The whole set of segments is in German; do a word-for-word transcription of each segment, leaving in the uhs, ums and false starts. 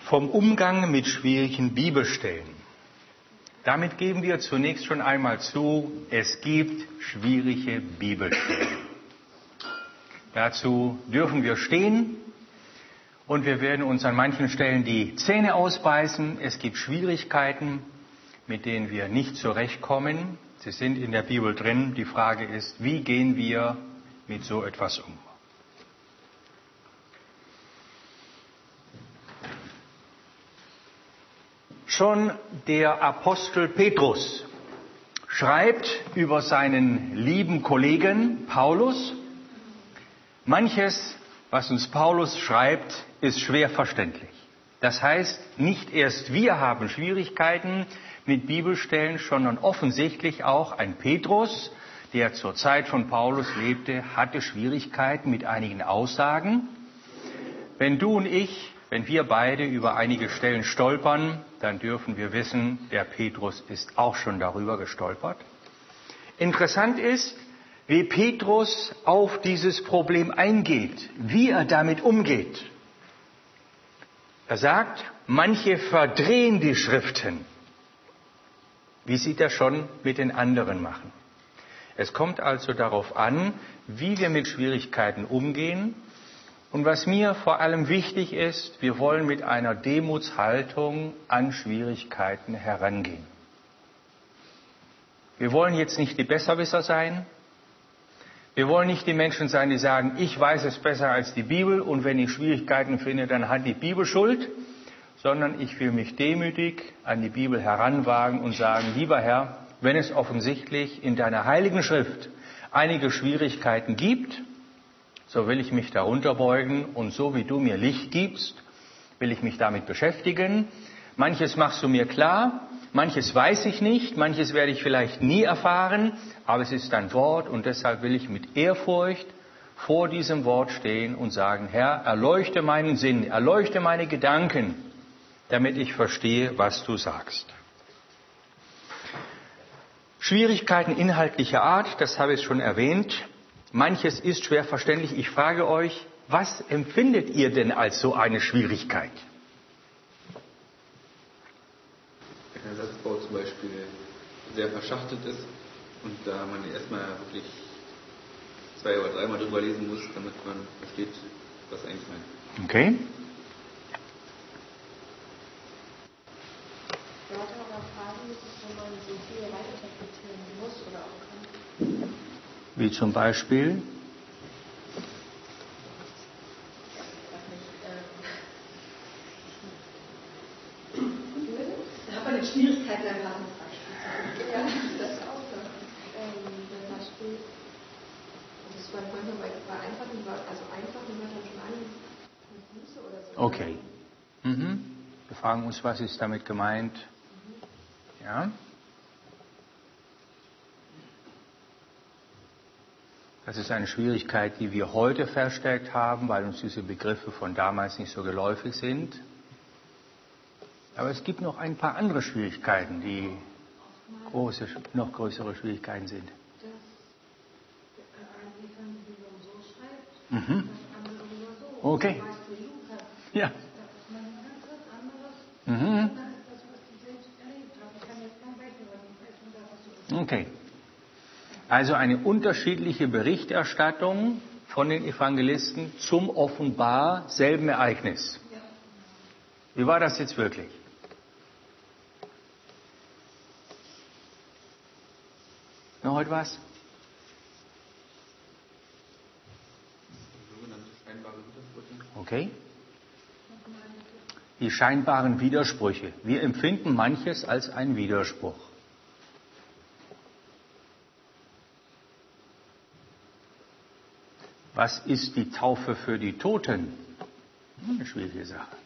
vom Umgang mit schwierigen Bibelstellen. Damit geben wir zunächst schon einmal zu, es gibt schwierige Bibelstellen. Dazu dürfen wir stehen und wir werden uns an manchen Stellen die Zähne ausbeißen. Es gibt Schwierigkeiten, mit denen wir nicht zurechtkommen. Sie sind in der Bibel drin. Die Frage ist, wie gehen wir mit so etwas um? Schon der Apostel Petrus schreibt über seinen lieben Kollegen Paulus, manches, was uns Paulus schreibt, ist schwer verständlich. Das heißt, nicht erst wir haben Schwierigkeiten mit Bibelstellen, sondern offensichtlich auch ein Petrus, der zur Zeit von Paulus lebte, hatte Schwierigkeiten mit einigen Aussagen. Wenn du und ich, wenn wir beide über einige Stellen stolpern, dann dürfen wir wissen, der Petrus ist auch schon darüber gestolpert. Interessant ist, wie Petrus auf dieses Problem eingeht, wie er damit umgeht. Er sagt, manche verdrehen die Schriften. Wie sie das schon mit den anderen machen. Es kommt also darauf an, wie wir mit Schwierigkeiten umgehen. Und was mir vor allem wichtig ist, wir wollen mit einer Demutshaltung an Schwierigkeiten herangehen. Wir wollen jetzt nicht die Besserwisser sein. Wir wollen nicht die Menschen sein, die sagen, ich weiß es besser als die Bibel und wenn ich Schwierigkeiten finde, dann hat die Bibel Schuld. Sondern ich will mich demütig an die Bibel heranwagen und sagen, lieber Herr, wenn es offensichtlich in deiner heiligen Schrift einige Schwierigkeiten gibt, so will ich mich darunter beugen und so wie du mir Licht gibst, will ich mich damit beschäftigen. Manches machst du mir klar, manches weiß ich nicht, manches werde ich vielleicht nie erfahren, aber es ist dein Wort und deshalb will ich mit Ehrfurcht vor diesem Wort stehen und sagen, Herr, erleuchte meinen Sinn, erleuchte meine Gedanken, damit ich verstehe, was du sagst. Schwierigkeiten inhaltlicher Art, das habe ich schon erwähnt. Manches ist schwer verständlich. Ich frage euch, was empfindet ihr denn als so eine Schwierigkeit? Wenn der Satzbau zum Beispiel sehr verschachtelt ist und da man erstmal wirklich zwei oder dreimal drüber lesen muss, damit man versteht, was er eigentlich meint. Okay. Wie zum Beispiel? Da hat man eine Schwierigkeit erwarten. Ja, das ist auch so. Ähm, zum Beispiel, das war manchmal bei einfachen Wörtern, also einfachen Wörtern schon an, mit Buße oder so. Okay. Mhm. Wir fragen uns, was ist damit gemeint? Mhm. Ja. Das ist eine Schwierigkeit, die wir heute verstärkt haben, weil uns diese Begriffe von damals nicht so geläufig sind. Aber es gibt noch ein paar andere Schwierigkeiten, die große, noch größere Schwierigkeiten sind. Dass ein Evangelium so schreibt, Mhm. das andere wieder so. Okay. Zum Beispiel Lukas. Ja. Das ist mal ein ganz was anderes. Mhm. Und dann ist das, was die selbst erlebt haben. Ich kann jetzt kein Beispiel sagen, Okay. Also eine unterschiedliche Berichterstattung von den Evangelisten zum offenbar selben Ereignis. Wie war das jetzt wirklich? Noch heute was? Okay. Die scheinbaren Widersprüche. Wir empfinden manches als einen Widerspruch. Was ist die Taufe für die Toten? Eine schwierige Sache.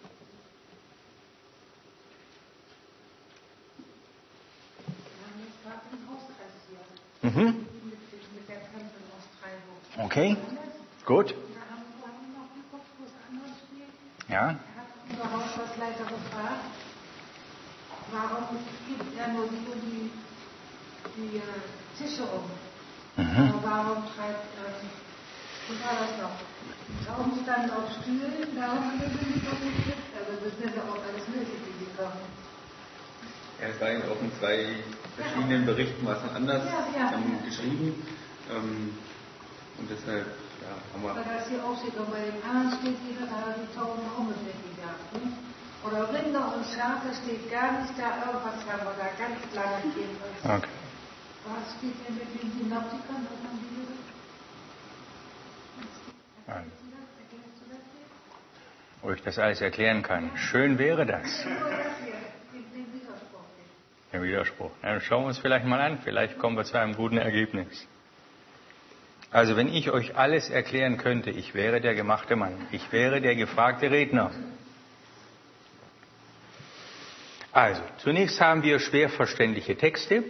Mhm. Okay, gut. Ja. Unser Haushaltsleiter gefragt, warum gibt er nur die und die, die äh, Tische um? Mhm. Aber warum treibt er, wie war das noch? Warum stand auf Stühlen, darum haben wir sie nicht auf den Tisch. Also das ist ja auch eine Ja, es war auch in zwei verschiedenen Berichten was anders ähm, geschrieben. Ähm, und deshalb ja, haben wir. Maar als die opzichter bij een aansticht, die tonen anders weggegaan. Oder Rinder und Schafe steht gar nicht da, irgendwas haben wir da ganz lange stehen. Okay. Was steht denn mit den Synoptikern? Was haben die gesagt? Wo ich das alles erklären kann. Schön wäre das. Der Widerspruch. Dann schauen wir uns vielleicht mal an. Vielleicht kommen wir zu einem guten Ergebnis. Also wenn ich euch alles erklären könnte, ich wäre der gemachte Mann. Ich wäre der gefragte Redner. Also, zunächst haben wir schwer verständliche Texte.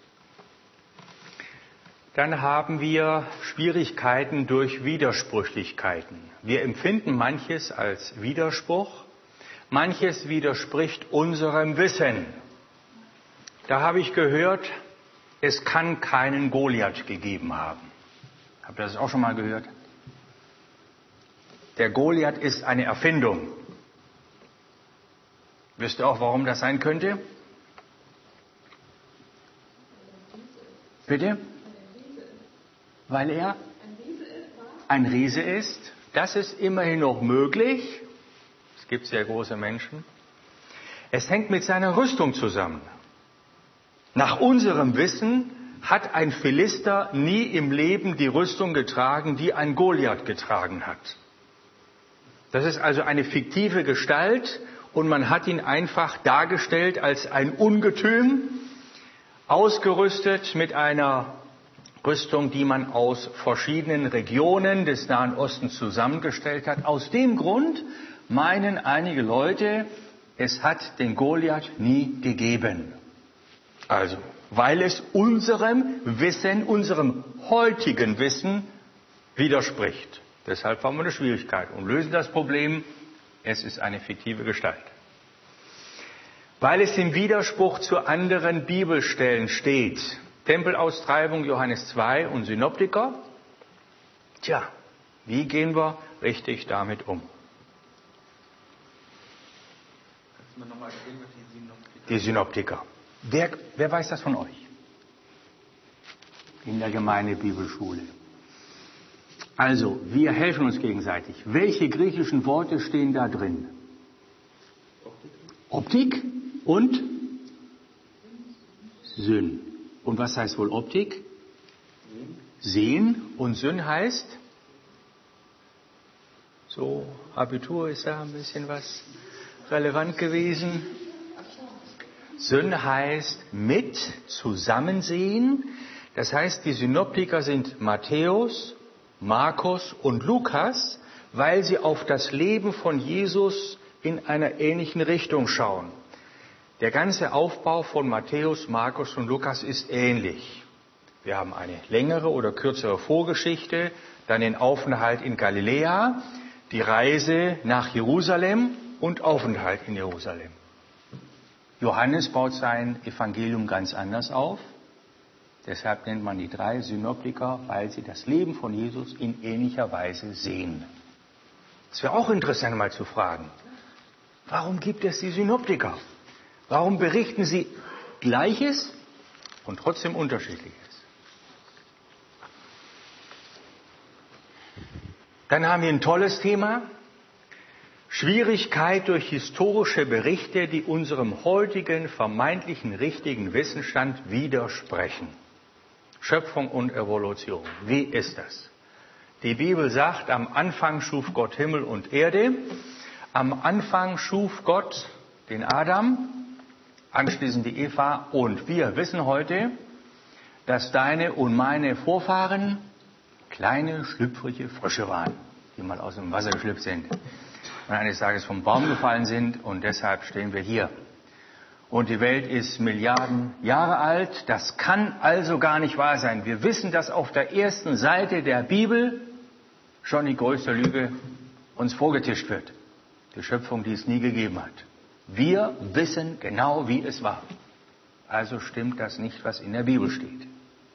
Dann haben wir Schwierigkeiten durch Widersprüchlichkeiten. Wir empfinden manches als Widerspruch, manches widerspricht unserem Wissen. Da habe ich gehört, es kann keinen Goliath gegeben haben. Habt ihr das auch schon mal gehört? Der Goliath ist eine Erfindung. Wisst ihr auch, warum das sein könnte? Bitte? Weil er ein Riese ist. Das ist immerhin noch möglich. Es gibt sehr große Menschen. Es hängt mit seiner Rüstung zusammen. Nach unserem Wissen hat ein Philister nie im Leben die Rüstung getragen, die ein Goliath getragen hat. Das ist also eine fiktive Gestalt und man hat ihn einfach dargestellt als ein Ungetüm, ausgerüstet mit einer Rüstung, die man aus verschiedenen Regionen des Nahen Ostens zusammengestellt hat. Aus dem Grund meinen einige Leute, es hat den Goliath nie gegeben. Also, weil es unserem Wissen, unserem heutigen Wissen widerspricht. Deshalb haben wir eine Schwierigkeit und lösen das Problem. Es ist eine fiktive Gestalt. Weil es im Widerspruch zu anderen Bibelstellen steht. Tempelaustreibung Johannes zwei und Synoptiker. Tja, wie gehen wir richtig damit um? Kannst du mir nochmal erzählen, was die Synoptiker? Die Synoptiker. Wer, wer weiß das von euch? In der Gemeindebibelschule. Also, wir helfen uns gegenseitig. Welche griechischen Worte stehen da drin? Optik und Syn. Und was heißt wohl Optik? Sehen. Und Syn heißt? So, Abitur ist da ein bisschen was relevant gewesen. Syn heißt mit, zusammensehen. Das heißt, die Synoptiker sind Matthäus, Markus und Lukas, weil sie auf das Leben von Jesus in einer ähnlichen Richtung schauen. Der ganze Aufbau von Matthäus, Markus und Lukas ist ähnlich. Wir haben eine längere oder kürzere Vorgeschichte, dann den Aufenthalt in Galiläa, die Reise nach Jerusalem und Aufenthalt in Jerusalem. Johannes baut sein Evangelium ganz anders auf. Deshalb nennt man die drei Synoptiker, weil sie das Leben von Jesus in ähnlicher Weise sehen. Es wäre auch interessant, mal zu fragen, warum gibt es die Synoptiker? Warum berichten sie Gleiches und trotzdem Unterschiedliches? Dann haben wir ein tolles Thema. Schwierigkeit durch historische Berichte, die unserem heutigen vermeintlichen richtigen Wissensstand widersprechen. Schöpfung und Evolution. Wie ist das? Die Bibel sagt, am Anfang schuf Gott Himmel und Erde. Am Anfang schuf Gott den Adam, anschließend die Eva. Und wir wissen heute, dass deine und meine Vorfahren kleine, schlüpfrige Frösche waren, die mal aus dem Wasser geschlüpft sind und eines Tages vom Baum gefallen sind. Und deshalb stehen wir hier. Und die Welt ist Milliarden Jahre alt. Das kann also gar nicht wahr sein. Wir wissen, dass auf der ersten Seite der Bibel schon die größte Lüge uns vorgetischt wird. Die Schöpfung, die es nie gegeben hat. Wir wissen genau, wie es war. Also stimmt das nicht, was in der Bibel steht.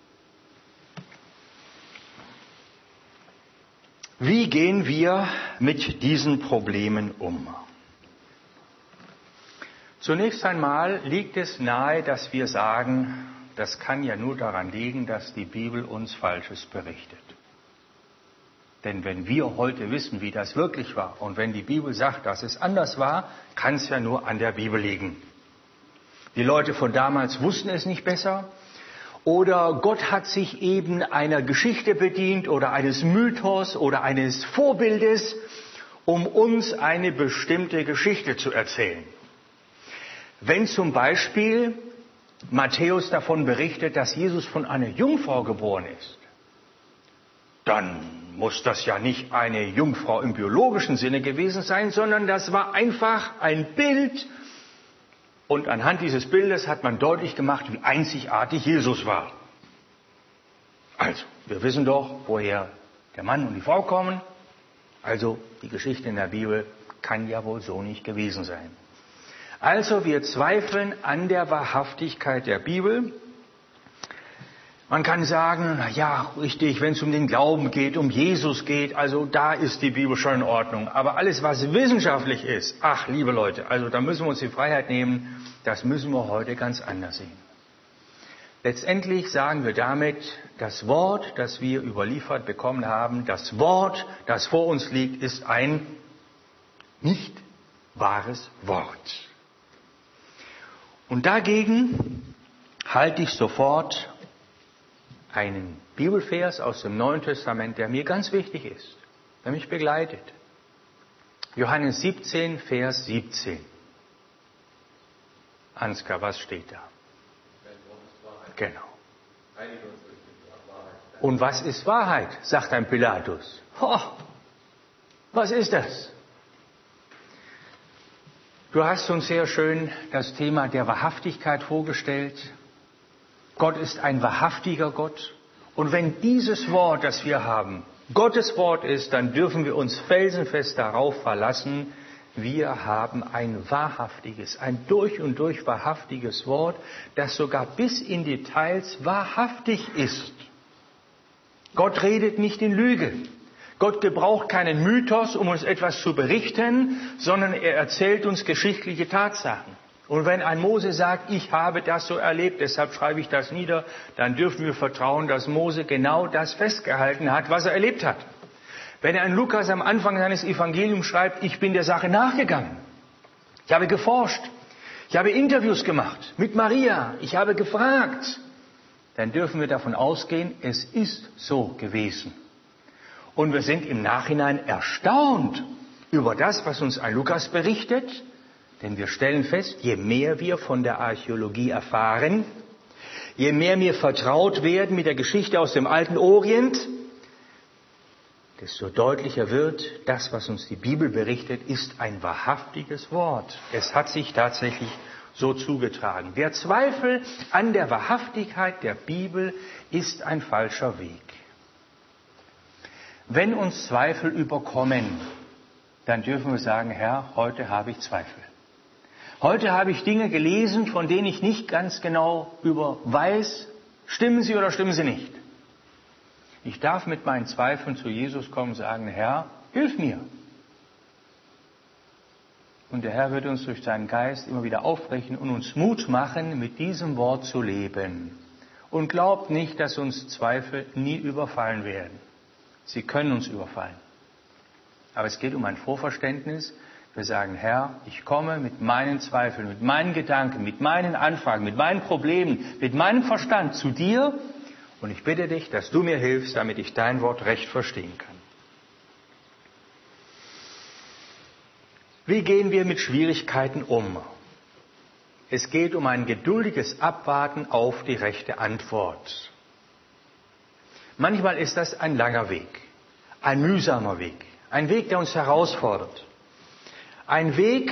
Wie gehen wir mit diesen Problemen um? Zunächst einmal liegt es nahe, dass wir sagen, das kann ja nur daran liegen, dass die Bibel uns Falsches berichtet. Denn wenn wir heute wissen, wie das wirklich war, und wenn die Bibel sagt, dass es anders war, kann es ja nur an der Bibel liegen. Die Leute von damals wussten es nicht besser, oder Gott hat sich eben einer Geschichte bedient oder eines Mythos oder eines Vorbildes, um uns eine bestimmte Geschichte zu erzählen. Wenn zum Beispiel Matthäus davon berichtet, dass Jesus von einer Jungfrau geboren ist, dann muss das ja nicht eine Jungfrau im biologischen Sinne gewesen sein, sondern das war einfach ein Bild. Und anhand dieses Bildes hat man deutlich gemacht, wie einzigartig Jesus war. Also, wir wissen doch, woher der Mann und die Frau kommen. Also, die Geschichte in der Bibel kann ja wohl so nicht gewesen sein. Also, wir zweifeln an der Wahrhaftigkeit der Bibel. Man kann sagen, na ja, richtig, wenn es um den Glauben geht, um Jesus geht, also da ist die Bibel schon in Ordnung. Aber alles, was wissenschaftlich ist, ach, liebe Leute, also da müssen wir uns die Freiheit nehmen, das müssen wir heute ganz anders sehen. Letztendlich sagen wir damit, das Wort, das wir überliefert bekommen haben, das Wort, das vor uns liegt, ist ein nicht wahres Wort. Und dagegen halte ich sofort einen Bibelvers aus dem Neuen Testament, der mir ganz wichtig ist, der mich begleitet. Johannes siebzehn, Vers siebzehn. Ansgar, was steht da? Genau. Und was ist Wahrheit, sagt ein Pilatus. Oh, was ist das? Du hast uns sehr schön das Thema der Wahrhaftigkeit vorgestellt. Gott ist ein wahrhaftiger Gott. Und wenn dieses Wort, das wir haben, Gottes Wort ist, dann dürfen wir uns felsenfest darauf verlassen, wir haben ein wahrhaftiges, ein durch und durch wahrhaftiges Wort, das sogar bis in Details wahrhaftig ist. Gott redet nicht in Lüge. Gott gebraucht keinen Mythos, um uns etwas zu berichten, sondern er erzählt uns geschichtliche Tatsachen. Und wenn ein Mose sagt, ich habe das so erlebt, deshalb schreibe ich das nieder, dann dürfen wir vertrauen, dass Mose genau das festgehalten hat, was er erlebt hat. Wenn ein Lukas am Anfang seines Evangeliums schreibt, ich bin der Sache nachgegangen, ich habe geforscht, ich habe Interviews gemacht mit Maria, ich habe gefragt, dann dürfen wir davon ausgehen, es ist so gewesen. Und wir sind im Nachhinein erstaunt über das, was uns ein Lukas berichtet, denn wir stellen fest, je mehr wir von der Archäologie erfahren, je mehr wir vertraut werden mit der Geschichte aus dem alten Orient, desto deutlicher wird, das, was uns die Bibel berichtet, ist ein wahrhaftiges Wort. Es hat sich tatsächlich so zugetragen. Der Zweifel an der Wahrhaftigkeit der Bibel ist ein falscher Weg. Wenn uns Zweifel überkommen, dann dürfen wir sagen, Herr, heute habe ich Zweifel. Heute habe ich Dinge gelesen, von denen ich nicht ganz genau über weiß, stimmen sie oder stimmen sie nicht. Ich darf mit meinen Zweifeln zu Jesus kommen und sagen, Herr, hilf mir. Und der Herr wird uns durch seinen Geist immer wieder aufbrechen und uns Mut machen, mit diesem Wort zu leben. Und glaubt nicht, dass uns Zweifel nie überfallen werden. Sie können uns überfallen. Aber es geht um ein Vorverständnis. Wir sagen, Herr, ich komme mit meinen Zweifeln, mit meinen Gedanken, mit meinen Anfragen, mit meinen Problemen, mit meinem Verstand zu dir. Und ich bitte dich, dass du mir hilfst, damit ich dein Wort recht verstehen kann. Wie gehen wir mit Schwierigkeiten um? Es geht um ein geduldiges Abwarten auf die rechte Antwort. Manchmal ist das ein langer Weg, ein mühsamer Weg, ein Weg, der uns herausfordert. Ein Weg,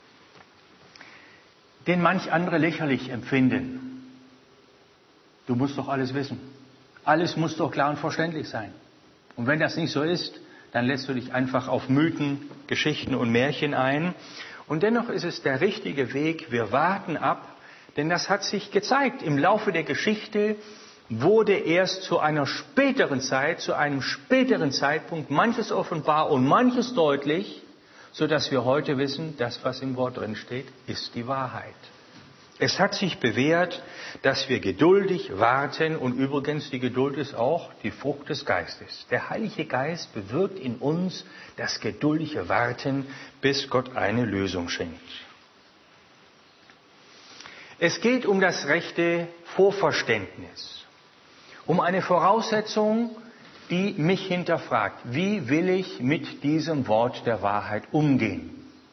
den manch andere lächerlich empfinden. Du musst doch alles wissen. Alles muss doch klar und verständlich sein. Und wenn das nicht so ist, dann lässt du dich einfach auf Mythen, Geschichten und Märchen ein. Und dennoch ist es der richtige Weg. Wir warten ab, denn das hat sich gezeigt. Im Laufe der Geschichte wurde erst zu einer späteren Zeit, zu einem späteren Zeitpunkt manches offenbar und manches deutlich, sodass wir heute wissen, das, was im Wort drin steht, ist die Wahrheit. Es hat sich bewährt, dass wir geduldig warten, und übrigens, die Geduld ist auch die Frucht des Geistes. Der Heilige Geist bewirkt in uns das geduldige Warten, bis Gott eine Lösung schenkt. Es geht um das rechte Vorverständnis, um eine Voraussetzung, die mich hinterfragt. Wie will ich mit diesem Wort der Wahrheit umgehen?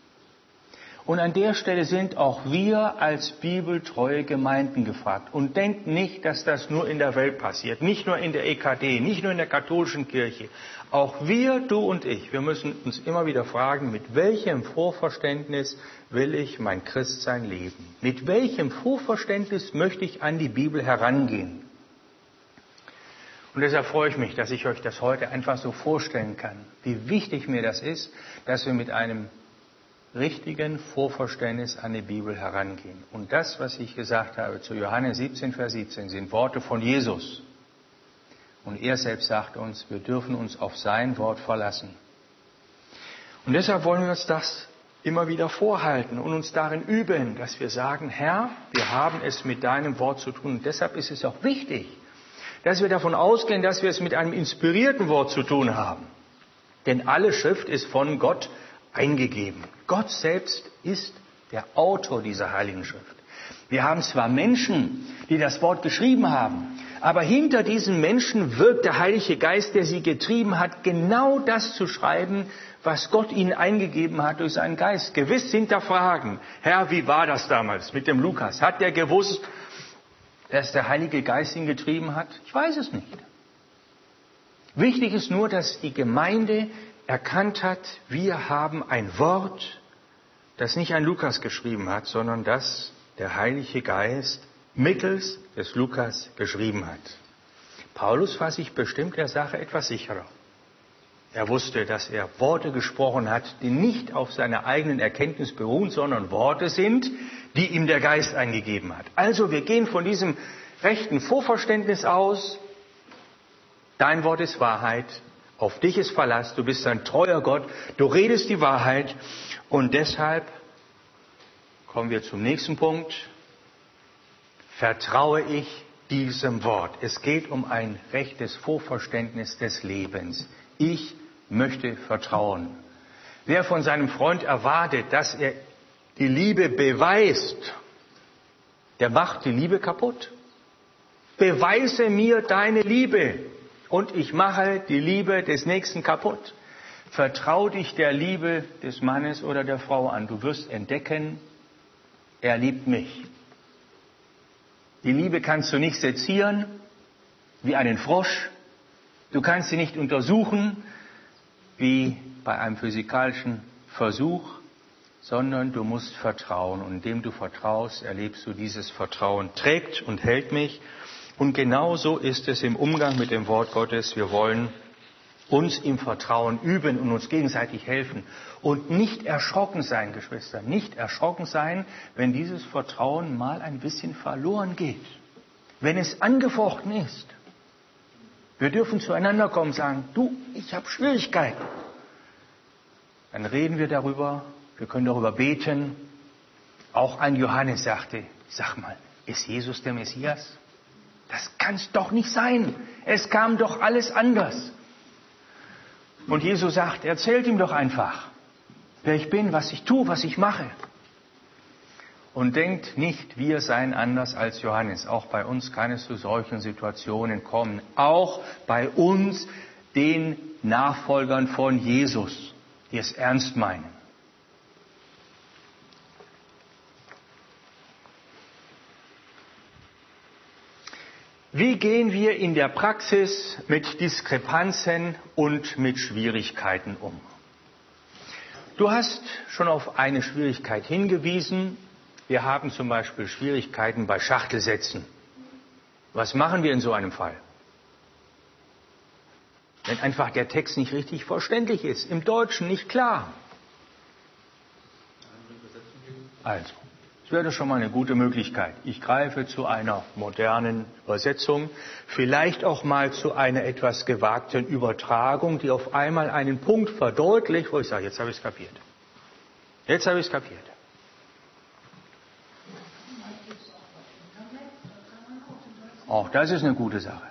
Und an der Stelle sind auch wir als bibeltreue Gemeinden gefragt. Und denkt nicht, dass das nur in der Welt passiert, nicht nur in der E K D, nicht nur in der katholischen Kirche. Auch wir, du und ich, wir müssen uns immer wieder fragen, mit welchem Vorverständnis will ich mein Christsein leben? Mit welchem Vorverständnis möchte ich an die Bibel herangehen? Und deshalb freue ich mich, dass ich euch das heute einfach so vorstellen kann, wie wichtig mir das ist, dass wir mit einem richtigen Vorverständnis an die Bibel herangehen. Und das, was ich gesagt habe zu Johannes siebzehn, Vers siebzehn, sind Worte von Jesus. Und er selbst sagt uns, wir dürfen uns auf sein Wort verlassen. Und deshalb wollen wir uns das immer wieder vorhalten und uns darin üben, dass wir sagen, Herr, wir haben es mit deinem Wort zu tun. Und deshalb ist es auch wichtig, dass wir davon ausgehen, dass wir es mit einem inspirierten Wort zu tun haben. Denn alle Schrift ist von Gott eingegeben. Gott selbst ist der Autor dieser Heiligen Schrift. Wir haben zwar Menschen, die das Wort geschrieben haben, aber hinter diesen Menschen wirkt der Heilige Geist, der sie getrieben hat, genau das zu schreiben, was Gott ihnen eingegeben hat durch seinen Geist. Gewiss hinterfragen, Herr, wie war das damals mit dem Lukas? Hat der gewusst, dass der Heilige Geist ihn getrieben hat? Ich weiß es nicht. Wichtig ist nur, dass die Gemeinde erkannt hat, wir haben ein Wort, das nicht ein Lukas geschrieben hat, sondern das der Heilige Geist mittels des Lukas geschrieben hat. Paulus war sich bestimmt der Sache etwas sicherer. Er wusste, dass er Worte gesprochen hat, die nicht auf seiner eigenen Erkenntnis beruhen, sondern Worte sind, die ihm der Geist eingegeben hat. Also wir gehen von diesem rechten Vorverständnis aus, dein Wort ist Wahrheit, auf dich ist Verlass, du bist ein treuer Gott, du redest die Wahrheit, und deshalb kommen wir zum nächsten Punkt. Vertraue ich diesem Wort. Es geht um ein rechtes Vorverständnis des Lebens. Ich möchte vertrauen. Wer von seinem Freund erwartet, dass er die Liebe beweist, der macht die Liebe kaputt. Beweise mir deine Liebe und ich mache die Liebe des Nächsten kaputt. Vertrau dich der Liebe des Mannes oder der Frau an. Du wirst entdecken, er liebt mich. Die Liebe kannst du nicht sezieren wie einen Frosch. Du kannst sie nicht untersuchen wie bei einem physikalischen Versuch, sondern du musst vertrauen. Und indem du vertraust, erlebst du, dieses Vertrauen trägt und hält mich. Und genau so ist es im Umgang mit dem Wort Gottes. Wir wollen uns im Vertrauen üben und uns gegenseitig helfen. Und nicht erschrocken sein, Geschwister, nicht erschrocken sein, wenn dieses Vertrauen mal ein bisschen verloren geht. Wenn es angefochten ist. Wir dürfen zueinander kommen und sagen, du, ich habe Schwierigkeiten. Dann reden wir darüber, wir können darüber beten. Auch ein Johannes sagte, sag mal, ist Jesus der Messias? Das kann's doch nicht sein. Es kam doch alles anders. Und Jesus sagt, erzählt ihm doch einfach, wer ich bin, was ich tue, was ich mache. Und denkt nicht, wir seien anders als Johannes. Auch bei uns kann es zu solchen Situationen kommen. Auch bei uns, den Nachfolgern von Jesus, die es ernst meinen. Wie gehen wir in der Praxis mit Diskrepanzen und mit Schwierigkeiten um? Du hast schon auf eine Schwierigkeit hingewiesen. Wir haben zum Beispiel Schwierigkeiten bei Schachtelsätzen. Was machen wir in so einem Fall? Wenn einfach der Text nicht richtig verständlich ist, im Deutschen nicht klar. Also, das wäre schon mal eine gute Möglichkeit. Ich greife zu einer modernen Übersetzung, vielleicht auch mal zu einer etwas gewagten Übertragung, die auf einmal einen Punkt verdeutlicht, wo ich sage, jetzt habe ich es kapiert. Jetzt habe ich es kapiert. Auch das ist eine gute Sache.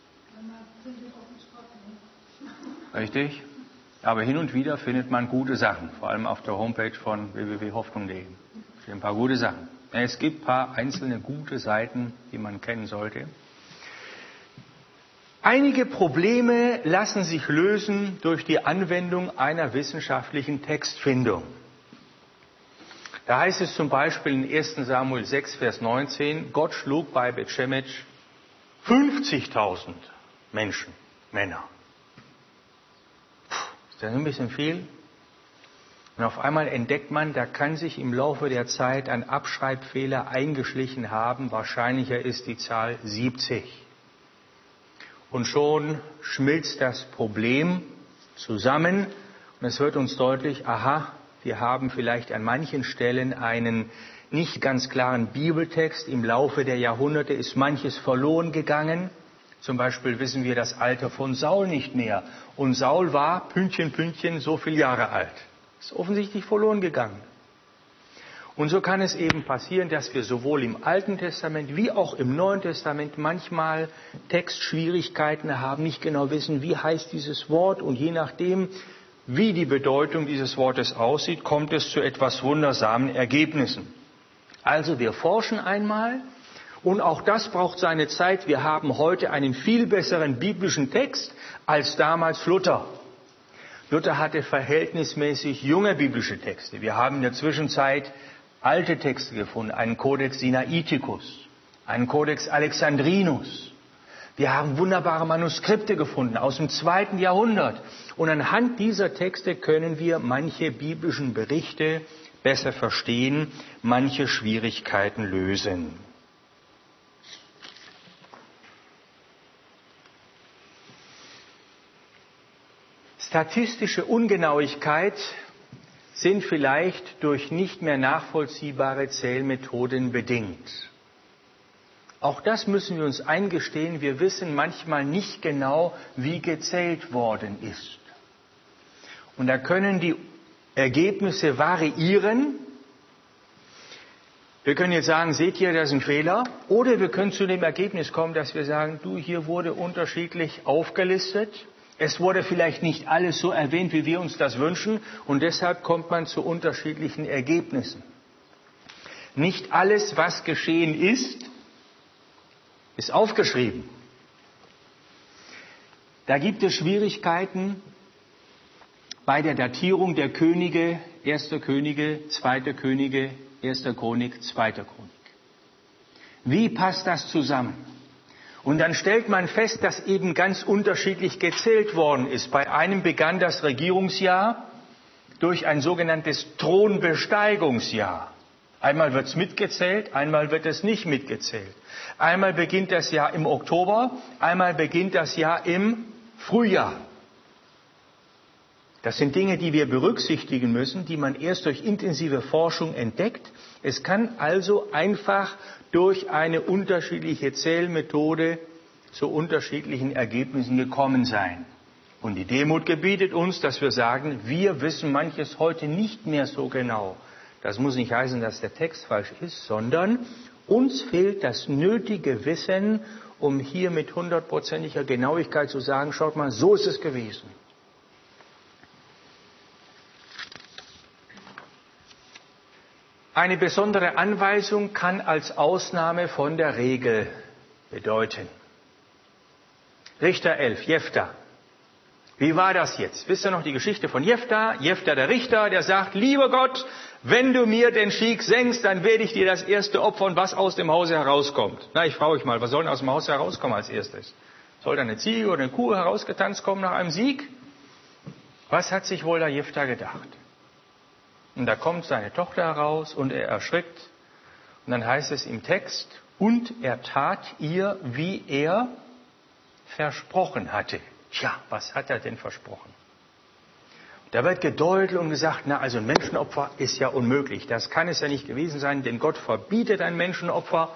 Richtig? Aber hin und wieder findet man gute Sachen, vor allem auf der Homepage von w w w punkt hoffnung punkt d e. Es gibt ein paar gute Sachen. Es gibt ein paar einzelne gute Seiten, die man kennen sollte. Einige Probleme lassen sich lösen durch die Anwendung einer wissenschaftlichen Textfindung. Da heißt es zum Beispiel in erster Samuel sechs, Vers neunzehn, Gott schlug bei Bethshemesh fünfzigtausend Menschen, Männer. Ist das ein bisschen viel? Und auf einmal entdeckt man, da kann sich im Laufe der Zeit ein Abschreibfehler eingeschlichen haben. Wahrscheinlicher ist die Zahl siebzig. Und schon schmilzt das Problem zusammen und es wird uns deutlich, aha, wir haben vielleicht an manchen Stellen einen nicht ganz klaren Bibeltext. Im Laufe der Jahrhunderte ist manches verloren gegangen. Zum Beispiel wissen wir das Alter von Saul nicht mehr. Und Saul war, Pünktchen, Pünktchen, so viele Jahre alt. Ist offensichtlich verloren gegangen. Und so kann es eben passieren, dass wir sowohl im Alten Testament wie auch im Neuen Testament manchmal Textschwierigkeiten haben, nicht genau wissen, wie heißt dieses Wort. Und je nachdem, wie die Bedeutung dieses Wortes aussieht, kommt es zu etwas wundersamen Ergebnissen. Also wir forschen einmal. Und auch das braucht seine Zeit. Wir haben heute einen viel besseren biblischen Text als damals Luther. Luther hatte verhältnismäßig junge biblische Texte. Wir haben in der Zwischenzeit alte Texte gefunden, einen Codex Sinaiticus, einen Codex Alexandrinus. Wir haben wunderbare Manuskripte gefunden aus dem zweiten Jahrhundert. Und anhand dieser Texte können wir manche biblischen Berichte besser verstehen, manche Schwierigkeiten lösen. Statistische Ungenauigkeit sind vielleicht durch nicht mehr nachvollziehbare Zählmethoden bedingt. Auch das müssen wir uns eingestehen. Wir wissen manchmal nicht genau, wie gezählt worden ist. Und da können die Ergebnisse variieren. Wir können jetzt sagen, seht ihr, das ist ein Fehler. Oder wir können zu dem Ergebnis kommen, dass wir sagen, du, hier wurde unterschiedlich aufgelistet. Es wurde vielleicht nicht alles so erwähnt, wie wir uns das wünschen, und deshalb kommt man zu unterschiedlichen Ergebnissen. Nicht alles, was geschehen ist, ist aufgeschrieben. Da gibt es Schwierigkeiten bei der Datierung der Könige, erster Könige, zweiter Könige, erster Chronik, zweiter Chronik. Wie passt das zusammen? Und dann stellt man fest, dass eben ganz unterschiedlich gezählt worden ist. Bei einem begann das Regierungsjahr durch ein sogenanntes Thronbesteigungsjahr. Einmal wird es mitgezählt, einmal wird es nicht mitgezählt. Einmal beginnt das Jahr im Oktober, einmal beginnt das Jahr im Frühjahr. Das sind Dinge, die wir berücksichtigen müssen, die man erst durch intensive Forschung entdeckt. Es kann also einfach durch eine unterschiedliche Zählmethode zu unterschiedlichen Ergebnissen gekommen sein. Und die Demut gebietet uns, dass wir sagen, wir wissen manches heute nicht mehr so genau. Das muss nicht heißen, dass der Text falsch ist, sondern uns fehlt das nötige Wissen, um hier mit hundertprozentiger Genauigkeit zu sagen, schaut mal, so ist es gewesen. Eine besondere Anweisung kann als Ausnahme von der Regel bedeuten. Richter elf, Jephtha. Wie war das jetzt? Wisst ihr noch die Geschichte von Jephtha? Jephtha der Richter, der sagt, lieber Gott, wenn du mir den Schick senkst, dann werde ich dir das erste opfern, was aus dem Hause herauskommt. Na, ich frage euch mal, was soll denn aus dem Haus herauskommen als erstes? Soll da eine Ziege oder eine Kuh herausgetanzt kommen nach einem Sieg? Was hat sich wohl der Jephtha gedacht? Und da kommt seine Tochter heraus und er erschrickt. Und dann heißt es im Text, und er tat ihr, wie er versprochen hatte. Tja, was hat er denn versprochen? Da wird gedeutet und gesagt, na, also ein Menschenopfer ist ja unmöglich. Das kann es ja nicht gewesen sein, denn Gott verbietet ein Menschenopfer.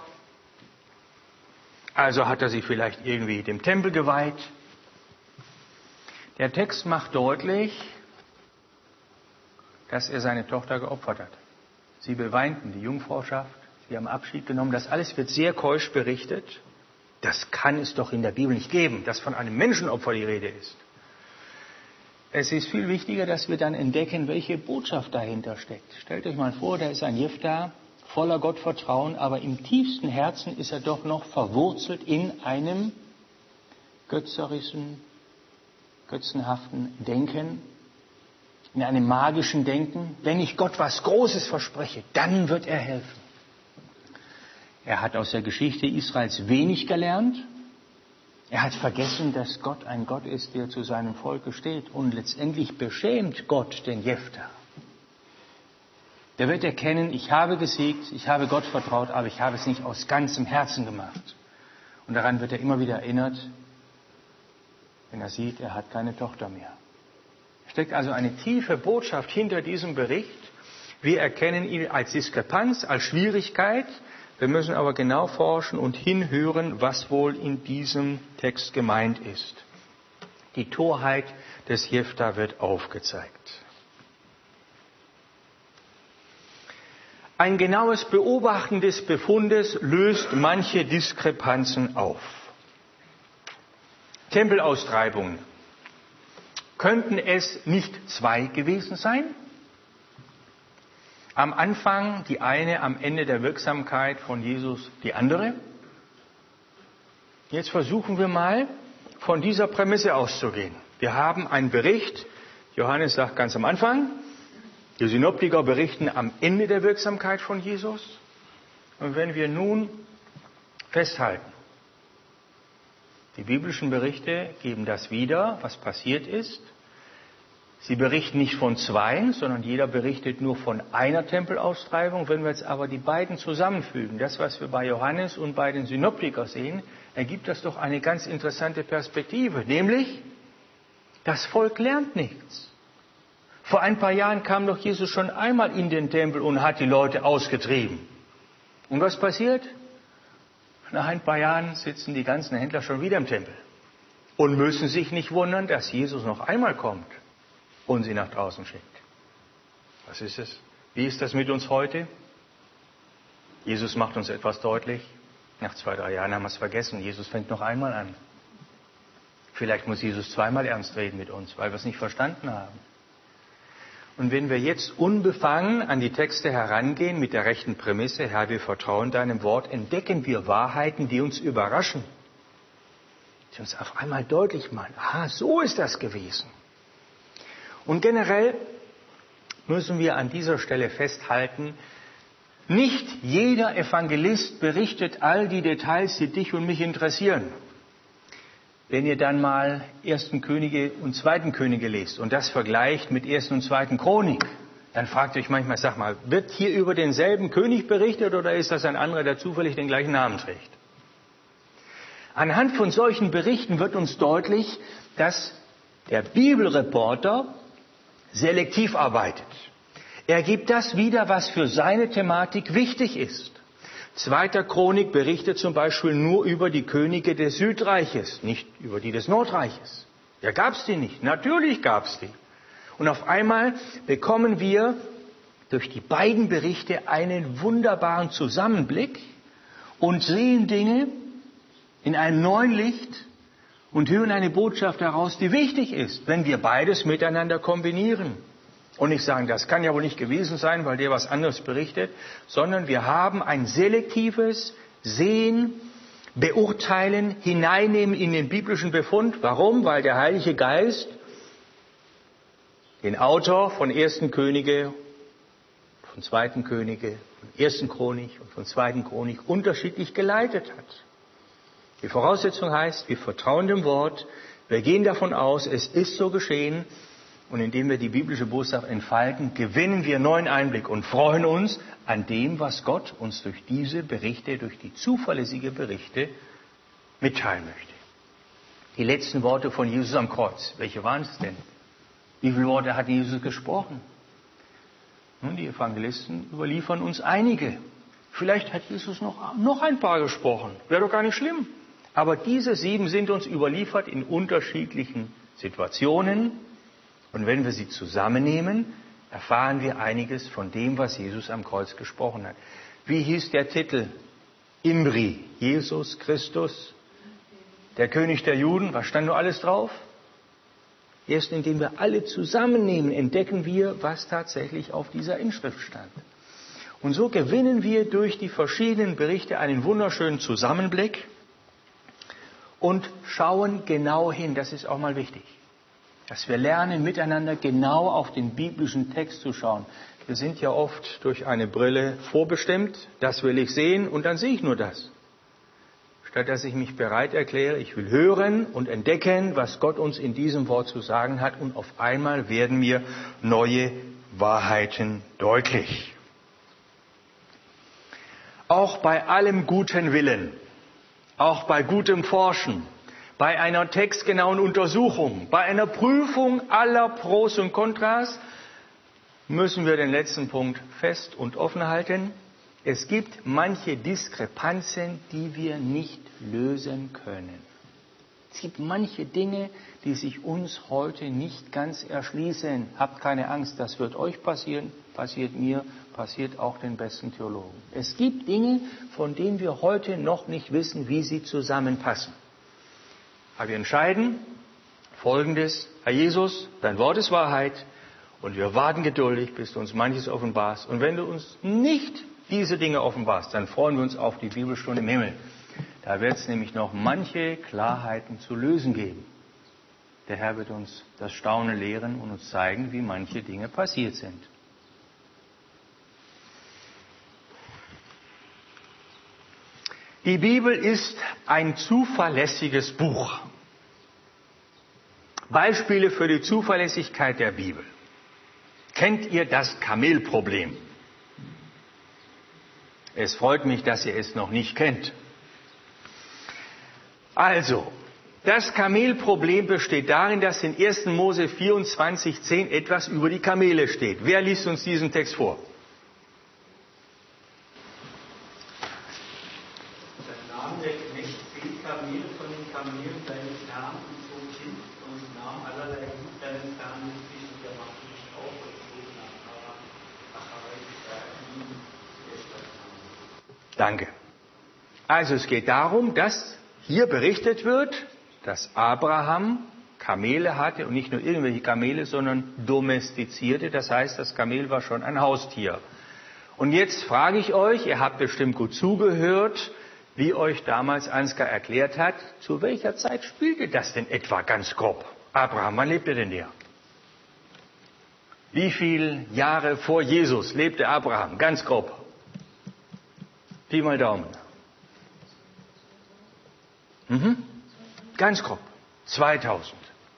Also hat er sie vielleicht irgendwie dem Tempel geweiht. Der Text macht deutlich, dass er seine Tochter geopfert hat. Sie beweinten die Jungfrauschaft, sie haben Abschied genommen. Das alles wird sehr keusch berichtet. Das kann es doch in der Bibel nicht geben, dass von einem Menschenopfer die Rede ist. Es ist viel wichtiger, dass wir dann entdecken, welche Botschaft dahinter steckt. Stellt euch mal vor, da ist ein Jephtha, voller Gottvertrauen, aber im tiefsten Herzen ist er doch noch verwurzelt in einem götzerischen, götzenhaften Denken, in einem magischen Denken. Wenn ich Gott was Großes verspreche, dann wird er helfen. Er hat aus der Geschichte Israels wenig gelernt. Er hat vergessen, dass Gott ein Gott ist, der zu seinem Volke steht. Und letztendlich beschämt Gott den Jephtha. Der wird erkennen, ich habe gesiegt, ich habe Gott vertraut, aber ich habe es nicht aus ganzem Herzen gemacht. Und daran wird er immer wieder erinnert, wenn er sieht, er hat keine Tochter mehr. Es steckt also eine tiefe Botschaft hinter diesem Bericht. Wir erkennen ihn als Diskrepanz, als Schwierigkeit. Wir müssen aber genau forschen und hinhören, was wohl in diesem Text gemeint ist. Die Torheit des Jephtha wird aufgezeigt. Ein genaues Beobachten des Befundes löst manche Diskrepanzen auf. Tempelaustreibungen. Könnten es nicht zwei gewesen sein? Am Anfang die eine, am Ende der Wirksamkeit von Jesus die andere. Jetzt versuchen wir mal, von dieser Prämisse auszugehen. Wir haben einen Bericht, Johannes sagt ganz am Anfang, die Synoptiker berichten am Ende der Wirksamkeit von Jesus. Und wenn wir nun festhalten, die biblischen Berichte geben das wieder, was passiert ist. Sie berichten nicht von zweien, sondern jeder berichtet nur von einer Tempelaustreibung. Wenn wir jetzt aber die beiden zusammenfügen, das, was wir bei Johannes und bei den Synoptikern sehen, ergibt das doch eine ganz interessante Perspektive. Nämlich, das Volk lernt nichts. Vor ein paar Jahren kam doch Jesus schon einmal in den Tempel und hat die Leute ausgetrieben. Und was passiert? Nach ein paar Jahren sitzen die ganzen Händler schon wieder im Tempel und müssen sich nicht wundern, dass Jesus noch einmal kommt und sie nach draußen schickt. Was ist es? Wie ist das mit uns heute? Jesus macht uns etwas deutlich. Nach zwei, drei Jahren haben wir es vergessen. Jesus fängt noch einmal an. Vielleicht muss Jesus zweimal ernst reden mit uns, weil wir es nicht verstanden haben. Und wenn wir jetzt unbefangen an die Texte herangehen mit der rechten Prämisse, Herr, wir vertrauen deinem Wort, entdecken wir Wahrheiten, die uns überraschen. Die uns auf einmal deutlich machen, aha, so ist das gewesen. Und generell müssen wir an dieser Stelle festhalten, nicht jeder Evangelist berichtet all die Details, die dich und mich interessieren. Wenn ihr dann mal ersten Könige und zweiten Könige lest und das vergleicht mit ersten und zweiten Chronik, dann fragt ihr euch manchmal, sag mal, wird hier über denselben König berichtet oder ist das ein anderer, der zufällig den gleichen Namen trägt? Anhand von solchen Berichten wird uns deutlich, dass der Bibelreporter selektiv arbeitet. Er gibt das wieder, was für seine Thematik wichtig ist. Zweiter Chronik berichtet zum Beispiel nur über die Könige des Südreiches, nicht über die des Nordreiches. Ja, gab's die nicht? Natürlich gab's die. Und auf einmal bekommen wir durch die beiden Berichte einen wunderbaren Zusammenblick und sehen Dinge in einem neuen Licht und hören eine Botschaft heraus, die wichtig ist, wenn wir beides miteinander kombinieren. Und nicht sagen, das kann ja wohl nicht gewesen sein, weil der was anderes berichtet, sondern wir haben ein selektives Sehen, Beurteilen, Hineinnehmen in den biblischen Befund. Warum? Weil der Heilige Geist den Autor von ersten Könige, von zweiten Könige, von ersten Chronik und von zweiten Chronik unterschiedlich geleitet hat. Die Voraussetzung heißt, wir vertrauen dem Wort, wir gehen davon aus, es ist so geschehen. Und indem wir die biblische Botschaft entfalten, gewinnen wir neuen Einblick und freuen uns an dem, was Gott uns durch diese Berichte, durch die zuverlässige Berichte mitteilen möchte. Die letzten Worte von Jesus am Kreuz, welche waren es denn? Wie viele Worte hat Jesus gesprochen? Nun, die Evangelisten überliefern uns einige. Vielleicht hat Jesus noch, noch ein paar gesprochen. Wäre doch gar nicht schlimm. Aber diese sieben sind uns überliefert in unterschiedlichen Situationen. Und wenn wir sie zusammennehmen, erfahren wir einiges von dem, was Jesus am Kreuz gesprochen hat. Wie hieß der Titel? Imri, Jesus Christus, der König der Juden. Was stand nur alles drauf? Erst indem wir alle zusammennehmen, entdecken wir, was tatsächlich auf dieser Inschrift stand. Und so gewinnen wir durch die verschiedenen Berichte einen wunderschönen Zusammenblick und schauen genau hin. Das ist auch mal wichtig, dass wir lernen, miteinander genau auf den biblischen Text zu schauen. Wir sind ja oft durch eine Brille vorbestimmt. Das will ich sehen und dann sehe ich nur das. Statt dass ich mich bereit erkläre, ich will hören und entdecken, was Gott uns in diesem Wort zu sagen hat. Und auf einmal werden mir neue Wahrheiten deutlich. Auch bei allem guten Willen, auch bei gutem Forschen, bei einer textgenauen Untersuchung, bei einer Prüfung aller Pros und Kontras, müssen wir den letzten Punkt fest und offen halten. Es gibt manche Diskrepanzen, die wir nicht lösen können. Es gibt manche Dinge, die sich uns heute nicht ganz erschließen. Habt keine Angst, das wird euch passieren, passiert mir, passiert auch den besten Theologen. Es gibt Dinge, von denen wir heute noch nicht wissen, wie sie zusammenpassen. Aber wir entscheiden Folgendes: Herr Jesus, dein Wort ist Wahrheit und wir warten geduldig, bis du uns manches offenbarst. Und wenn du uns nicht diese Dinge offenbarst, dann freuen wir uns auf die Bibelstunde im Himmel. Da wird es nämlich noch manche Klarheiten zu lösen geben. Der Herr wird uns das Staunen lehren und uns zeigen, wie manche Dinge passiert sind. Die Bibel ist ein zuverlässiges Buch. Beispiele für die Zuverlässigkeit der Bibel. Kennt ihr das Kamelproblem? Es freut mich, dass ihr es noch nicht kennt. Also, das Kamelproblem besteht darin, dass in ersten Mose vierundzwanzig zehn etwas über die Kamele steht. Wer liest uns diesen Text vor? Da nahm der Knecht zehn Kamele von den Kamelen seines Herrn und zog hin und nahm allerlei Gut seines Herrn mit sich und er machte sich auf und zog nach Haran, nach Haran, der Stadt Haran. Danke. Also es geht darum, dass hier berichtet wird, dass Abraham Kamele hatte und nicht nur irgendwelche Kamele, sondern domestizierte. Das heißt, das Kamel war schon ein Haustier. Und jetzt frage ich euch, ihr habt bestimmt gut zugehört, wie euch damals Ansgar erklärt hat, zu welcher Zeit spielte das denn etwa ganz grob? Abraham, wann lebte denn der? Wie viele Jahre vor Jesus lebte Abraham? Ganz grob. Pi mal Daumen. Mhm. Ganz grob. zweitausend.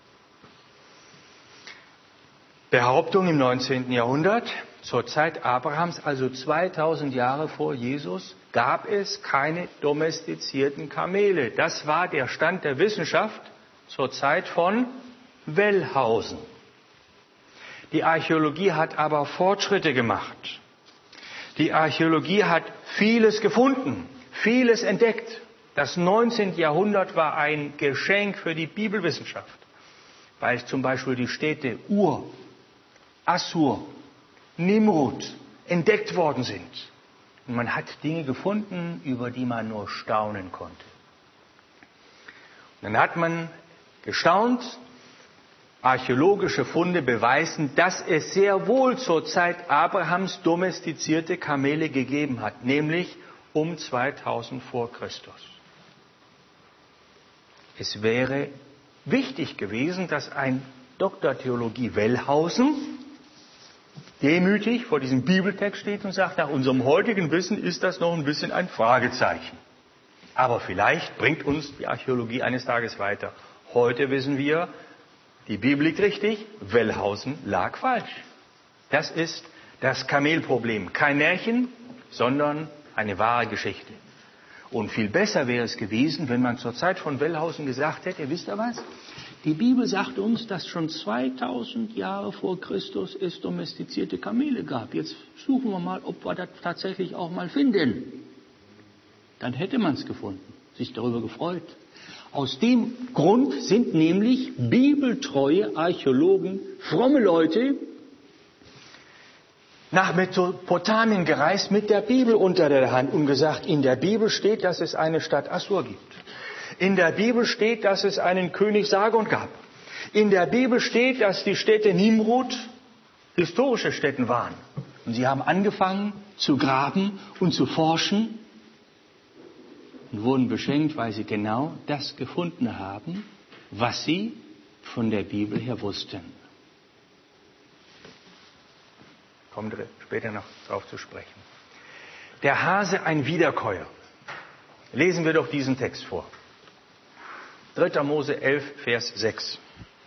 Behauptung im neunzehnten Jahrhundert, zur Zeit Abrahams, also zweitausend Jahre vor Jesus, gab es keine domestizierten Kamele. Das war der Stand der Wissenschaft zur Zeit von Wellhausen. Die Archäologie hat aber Fortschritte gemacht. Die Archäologie hat vieles gefunden, vieles entdeckt. Das neunzehnte Jahrhundert war ein Geschenk für die Bibelwissenschaft, weil zum Beispiel die Städte Ur, Assur, Nimrud entdeckt worden sind. Und man hat Dinge gefunden, über die man nur staunen konnte. Und dann hat man gestaunt, archäologische Funde beweisen, dass es sehr wohl zur Zeit Abrahams domestizierte Kamele gegeben hat, nämlich um zweitausend vor Christus. Es wäre wichtig gewesen, dass ein Doktor Theologie Wellhausen demütig vor diesem Bibeltext steht und sagt, nach unserem heutigen Wissen ist das noch ein bisschen ein Fragezeichen. Aber vielleicht bringt uns die Archäologie eines Tages weiter. Heute wissen wir, die Bibel liegt richtig, Wellhausen lag falsch. Das ist das Kamelproblem. Kein Märchen, sondern eine wahre Geschichte. Und viel besser wäre es gewesen, wenn man zur Zeit von Wellhausen gesagt hätte, wisst ihr was? Die Bibel sagt uns, dass schon zweitausend Jahre vor Christus es domestizierte Kamele gab. Jetzt suchen wir mal, ob wir das tatsächlich auch mal finden. Dann hätte man es gefunden, sich darüber gefreut. Aus dem Grund sind nämlich bibeltreue Archäologen, fromme Leute, nach Mesopotamien gereist mit der Bibel unter der Hand und gesagt, in der Bibel steht, dass es eine Stadt Assur gibt. In der Bibel steht, dass es einen König Sargon gab. In der Bibel steht, dass die Städte Nimrud historische Städten waren. Und sie haben angefangen zu graben und zu forschen und wurden beschenkt, weil sie genau das gefunden haben, was sie von der Bibel her wussten. Kommen wir später noch darauf zu sprechen. Der Hase ein Wiederkäuer. Lesen wir doch diesen Text vor. dritter Mose elf, Vers sechs.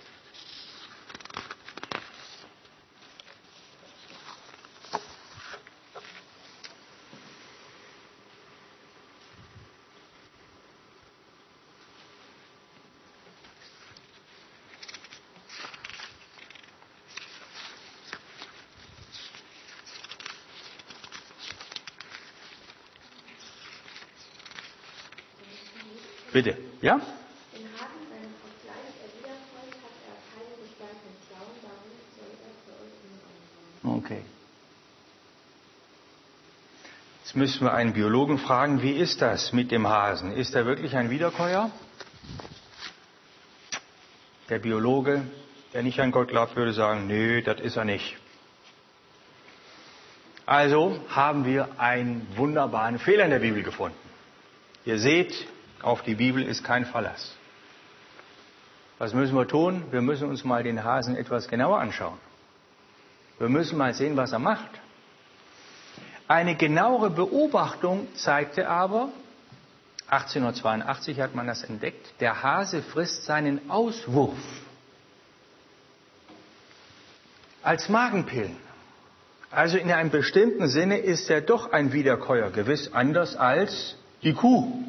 Bitte, ja? Den Hasen seinen Vergleich erwiderfolgt, hat er keine gestärkten Klauen, darum soll er für euch nur anschauen. Okay. Jetzt müssen wir einen Biologen fragen, wie ist das mit dem Hasen? Ist er wirklich ein Wiederkäuer? Der Biologe, der nicht an Gott glaubt, würde sagen, nö, das ist er nicht. Also haben wir einen wunderbaren Fehler in der Bibel gefunden. Ihr seht, auf die Bibel ist kein Verlass. Was müssen wir tun? Wir müssen uns mal den Hasen etwas genauer anschauen. Wir müssen mal sehen, was er macht. Eine genauere Beobachtung zeigte aber, achtzehnhundertzweiundachtzig hat man das entdeckt, der Hase frisst seinen Auswurf als Magenpillen. Also in einem bestimmten Sinne ist er doch ein Wiederkäuer, gewiss anders als die Kuh.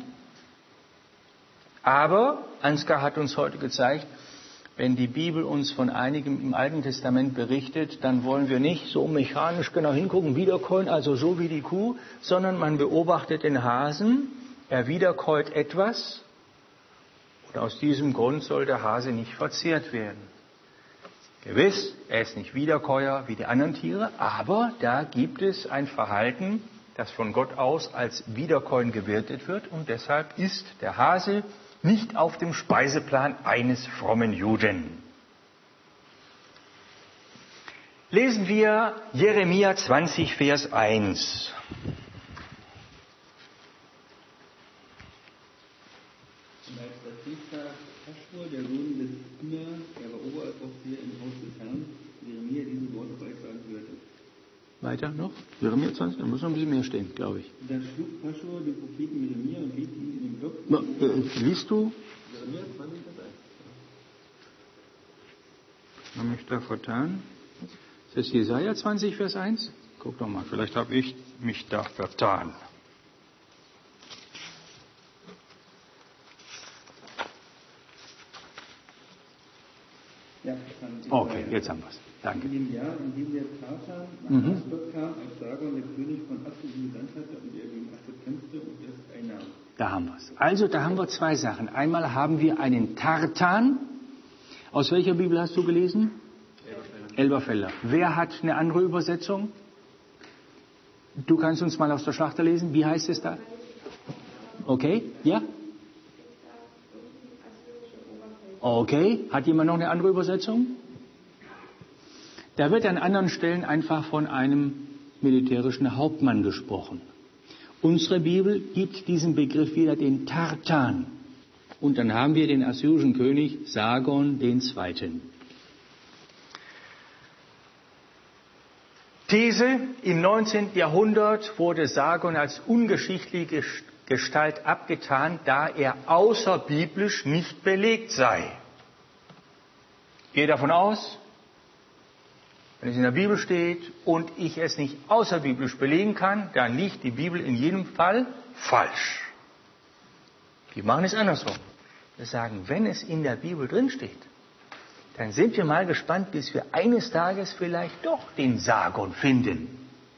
Aber Ansgar hat uns heute gezeigt, wenn die Bibel uns von einigem im Alten Testament berichtet, dann wollen wir nicht so mechanisch genau hingucken, wiederkäuen, also so wie die Kuh, sondern man beobachtet den Hasen, er wiederkäut etwas und aus diesem Grund soll der Hase nicht verzehrt werden. Gewiss, er ist nicht Wiederkäuer wie die anderen Tiere, aber da gibt es ein Verhalten, das von Gott aus als Wiederkäuen gewertet wird und deshalb ist der Hase nicht auf dem Speiseplan eines frommen Juden. Lesen wir Jeremia zwanzig, Vers eins. Und als der Priester Aschur, der Sohn des Immer, er war Oberaufseher im Haus des Herrn, Jeremia diese Worte beitragen hörte. Weiter noch? Jeremia zwanzig, da muss noch ein bisschen mehr stehen, glaube ich. Da schlug Aschur den Propheten Jeremia und legte ihn in den Block. Na, äh, liest du? Jeremia zwanzig, Vers eins. Habe mich da vertan? Ist das Jesaja zwanzig, Vers eins? Guck doch mal, vielleicht habe ich mich da vertan. Ja, okay, jetzt haben wir es. Danke. In dem Jahr, in dem der Tartan nach Mhm. Aschdod kam, als Sargon, der König von Assur, ihn gesandt hatte und er gegen Aschdod kämpfte und es einnahm. Da haben wir es. Also, da haben wir zwei Sachen. Einmal haben wir einen Tartan. Aus welcher Bibel hast du gelesen? Elberfelder. Wer hat eine andere Übersetzung? Du kannst uns mal aus der Schlachter lesen. Wie heißt es da? Okay, ja? Okay, hat jemand noch eine andere Übersetzung? Da wird an anderen Stellen einfach von einem militärischen Hauptmann gesprochen. Unsere Bibel gibt diesem Begriff wieder den Tartan. Und dann haben wir den assyrischen König Sargon den Zweiten. These, im neunzehnten Jahrhundert wurde Sargon als ungeschichtliche Gestalt abgetan, da er außerbiblisch nicht belegt sei. Ich gehe davon aus, wenn es in der Bibel steht und ich es nicht außerbiblisch belegen kann, dann liegt die Bibel in jedem Fall falsch. Wir machen es andersrum. Wir sagen, wenn es in der Bibel drin steht, dann sind wir mal gespannt, bis wir eines Tages vielleicht doch den Sargon finden.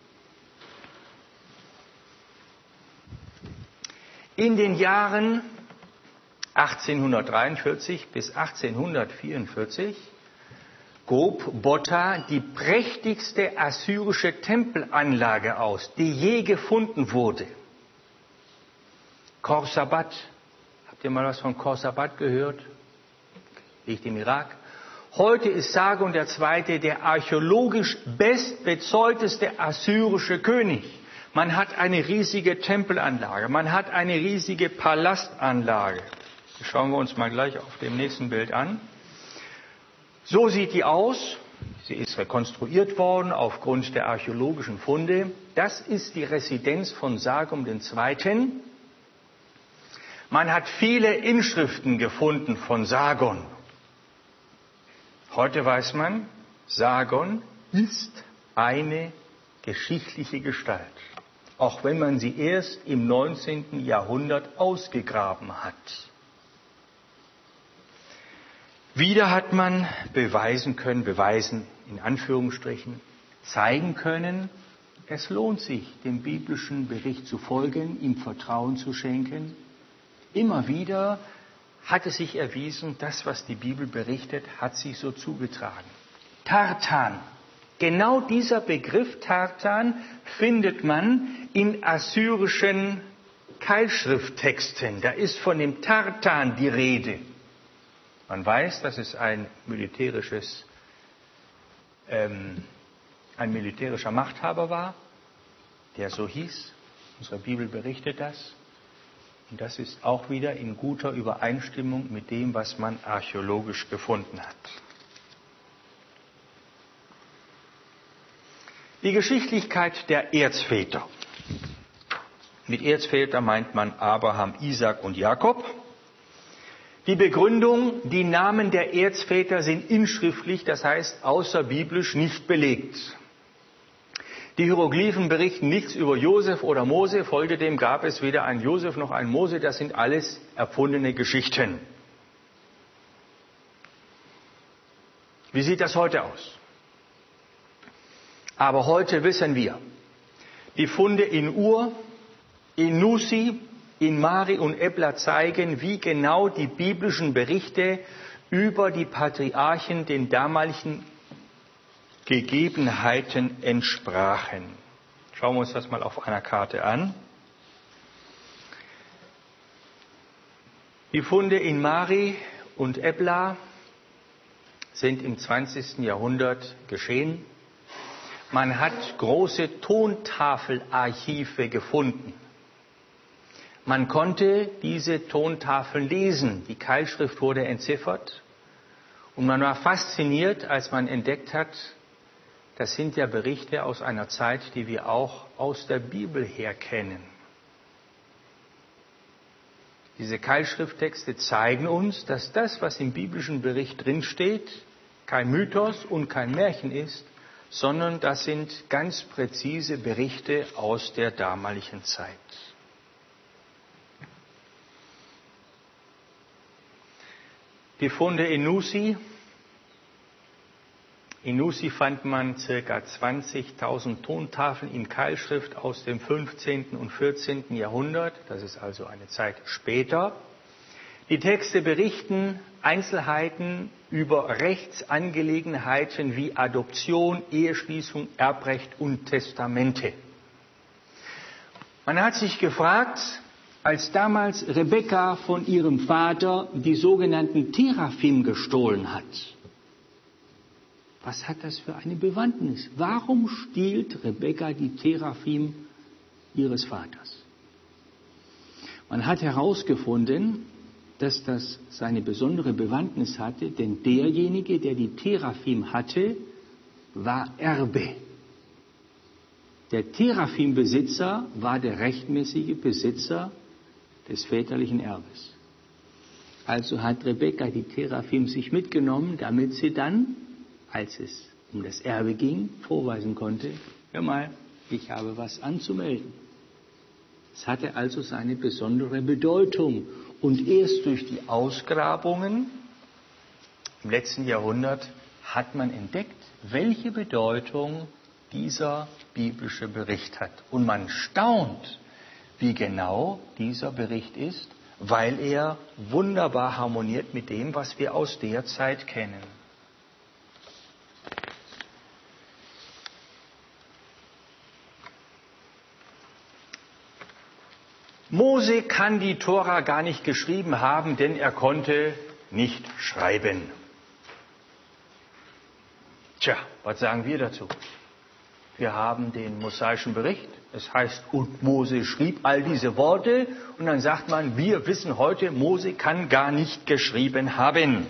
In den Jahren achtzehnhundertdreiundvierzig bis achtzehnhundertvierundvierzig grub Botta die prächtigste assyrische Tempelanlage aus, die je gefunden wurde. Khor Sabbat. Habt ihr mal was von Khor Sabbat gehört? Liegt im Irak. Heute ist Sargon der Zweite der archäologisch bestbezeugteste assyrische König. Man hat eine riesige Tempelanlage, man hat eine riesige Palastanlage. Das schauen wir uns mal gleich auf dem nächsten Bild an. So sieht die aus. Sie ist rekonstruiert worden aufgrund der archäologischen Funde. Das ist die Residenz von Sargon der Zweite. Man hat viele Inschriften gefunden von Sargon. Heute weiß man, Sargon ist eine geschichtliche Gestalt, auch wenn man sie erst im neunzehnten Jahrhundert ausgegraben hat. Wieder hat man beweisen können, beweisen in Anführungsstrichen, zeigen können, es lohnt sich, dem biblischen Bericht zu folgen, ihm Vertrauen zu schenken. Immer wieder hat es sich erwiesen, das, was die Bibel berichtet, hat sich so zugetragen. Tartan. Genau dieser Begriff Tartan findet man in assyrischen Keilschrifttexten. Da ist von dem Tartan die Rede. Man weiß, dass es ein militärisches, ähm, ein militärischer Machthaber war, der so hieß. Unsere Bibel berichtet das. Und das ist auch wieder in guter Übereinstimmung mit dem, was man archäologisch gefunden hat. Die Geschichtlichkeit der Erzväter. Mit Erzväter meint man Abraham, Isaak und Jakob. Die Begründung, die Namen der Erzväter sind inschriftlich, das heißt außerbiblisch nicht belegt. Die Hieroglyphen berichten nichts über Josef oder Mose, folge dem gab es weder einen Josef noch einen Mose, das sind alles erfundene Geschichten. Wie sieht das heute aus? Aber heute wissen wir, die Funde in Ur, in Nussi, in Mari und Ebla zeigen, wie genau die biblischen Berichte über die Patriarchen den damaligen Gegebenheiten entsprachen. Schauen wir uns das mal auf einer Karte an. Die Funde in Mari und Ebla sind im zwanzigsten Jahrhundert geschehen. Man hat große Tontafelarchive gefunden. Man konnte diese Tontafeln lesen. Die Keilschrift wurde entziffert. Und man war fasziniert, als man entdeckt hat, das sind ja Berichte aus einer Zeit, die wir auch aus der Bibel her kennen. Diese Keilschrifttexte zeigen uns, dass das, was im biblischen Bericht drinsteht, kein Mythos und kein Märchen ist, sondern das sind ganz präzise Berichte aus der damaligen Zeit. Die Funde in Nussi. In Nussi fand man ca. zwanzigtausend Tontafeln in Keilschrift aus dem fünfzehnten und vierzehnten Jahrhundert. Das ist also eine Zeit später. Die Texte berichten Einzelheiten über Rechtsangelegenheiten wie Adoption, Eheschließung, Erbrecht und Testamente. Man hat sich gefragt, als damals Rebekka von ihrem Vater die sogenannten Teraphim gestohlen hat, was hat das für eine Bewandtnis? Warum stiehlt Rebekka die Teraphim ihres Vaters? Man hat herausgefunden, dass das seine besondere Bewandtnis hatte, denn derjenige, der die Teraphim hatte, war Erbe. Der Teraphim-Besitzer war der rechtmäßige Besitzer des väterlichen Erbes. Also hat Rebekka die Teraphim sich mitgenommen, damit sie dann, als es um das Erbe ging, vorweisen konnte, hör mal, ich habe was anzumelden. Es hatte also seine besondere Bedeutung. Und erst durch die Ausgrabungen im letzten Jahrhundert hat man entdeckt, welche Bedeutung dieser biblische Bericht hat. Und man staunt, wie genau dieser Bericht ist, weil er wunderbar harmoniert mit dem, was wir aus der Zeit kennen. Mose kann die Tora gar nicht geschrieben haben, denn er konnte nicht schreiben. Tja, was sagen wir dazu? Wir haben den mosaischen Bericht. Es heißt, und Mose schrieb all diese Worte. Und dann sagt man, wir wissen heute, Mose kann gar nicht geschrieben haben.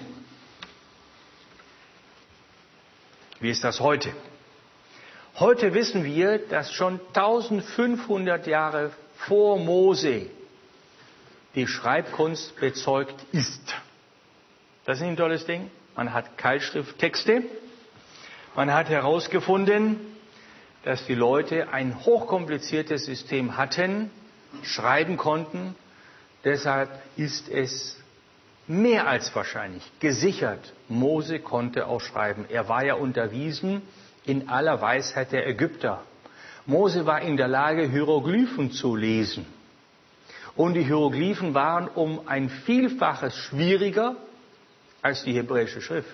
Wie ist das heute? Heute wissen wir, dass schon eintausendfünfhundert Jahre vor Mose die Schreibkunst bezeugt ist. Das ist ein tolles Ding. Man hat Keilschrifttexte. Man hat herausgefunden, dass die Leute ein hochkompliziertes System hatten, schreiben konnten. Deshalb ist es mehr als wahrscheinlich gesichert, Mose konnte auch schreiben. Er war ja unterwiesen in aller Weisheit der Ägypter. Mose war in der Lage, Hieroglyphen zu lesen. Und die Hieroglyphen waren um ein Vielfaches schwieriger als die hebräische Schrift.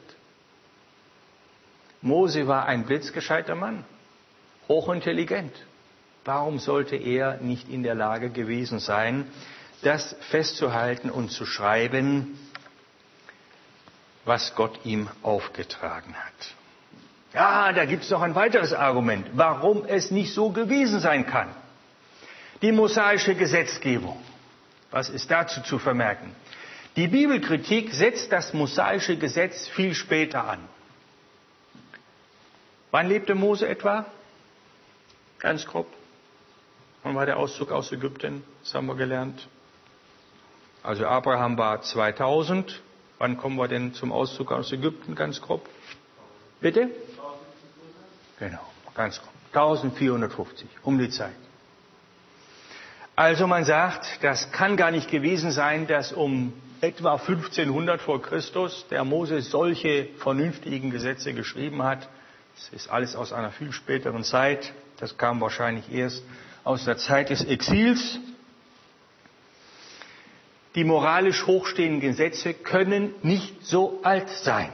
Mose war ein blitzgescheiter Mann, hochintelligent. Warum sollte er nicht in der Lage gewesen sein, das festzuhalten und zu schreiben, was Gott ihm aufgetragen hat? Ja, da gibt es noch ein weiteres Argument, warum es nicht so gewesen sein kann. Die mosaische Gesetzgebung. Was ist dazu zu vermerken? Die Bibelkritik setzt das mosaische Gesetz viel später an. Wann lebte Mose etwa? Ganz grob. Wann war der Auszug aus Ägypten? Das haben wir gelernt. Also Abraham war zweitausend. Wann kommen wir denn zum Auszug aus Ägypten? Ganz grob. Bitte? Genau, ganz grob. eintausendvierhundertfünfzig, um die Zeit. Also man sagt, das kann gar nicht gewesen sein, dass um etwa fünfzehnhundert vor Christus der Mose solche vernünftigen Gesetze geschrieben hat. Das ist alles aus einer viel späteren Zeit. Das kam wahrscheinlich erst aus der Zeit des Exils. Die moralisch hochstehenden Gesetze können nicht so alt sein.